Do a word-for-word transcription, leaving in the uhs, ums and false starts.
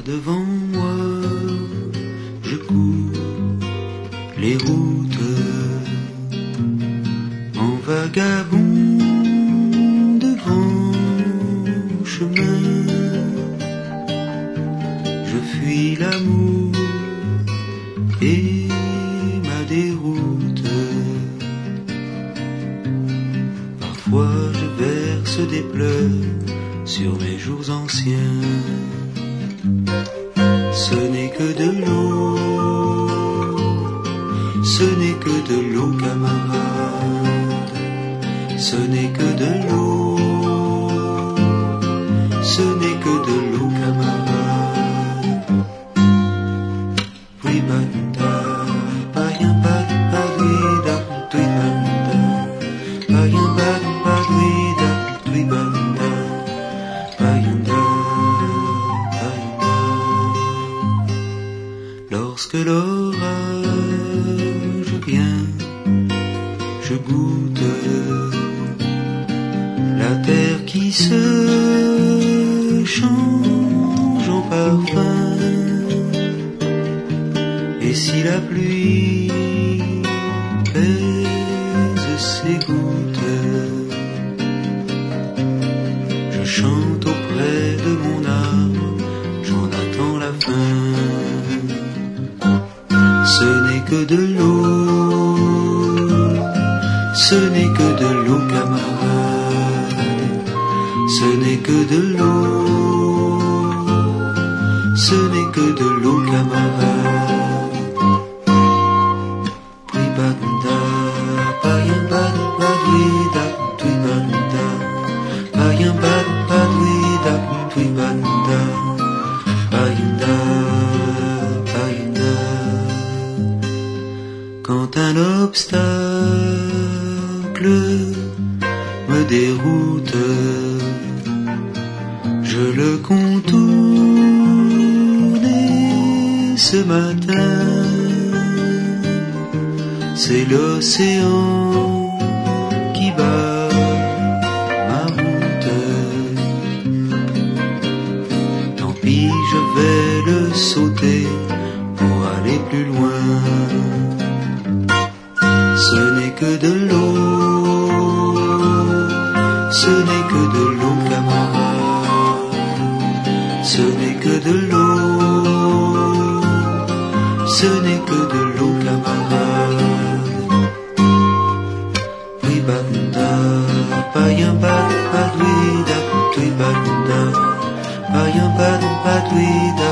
devant moi, je cours les routes en vagabond devant chemin. Je fuis l'amour et ma déroute. Parfois je verse des pleurs sur mes jours anciens. Ce n'est que de l'eau, ce n'est que de l'eau, camarade. Ce n'est que de l'eau, ce n'est que de l'eau, camarade. Oui, banda, païen, bad, badouida, oui, banda, païen, bad, badouida, oui, banda, païen, da, païen, da. Lorsque l'orage vient, je goûte la terre qui se change en parfum. Et si la pluie pèse ses gouttes, je chante auprès de mon arbre, j'en attends la fin. Ce n'est que de l'eau, ce n'est que de l'eau, camarade. Ce n'est que de l'eau, ce n'est que de l'eau, camarade. Puis banda, païen bad, badouida, puis banda, païen bad, badouida, puis banda, païen da, païen da. Quand un obstacle me déroute, je le contourne et ce matin, c'est l'océan qui bat ma route. Tant pis, je vais le sauter pour aller plus loin. Ce n'est que de l'eau, ce n'est que de l'eau, camarade. Ce n'est que de l'eau, ce n'est que de l'eau, camarade. Oui, banda, païen bad, badouida, oui, banda, païen bad, badouida,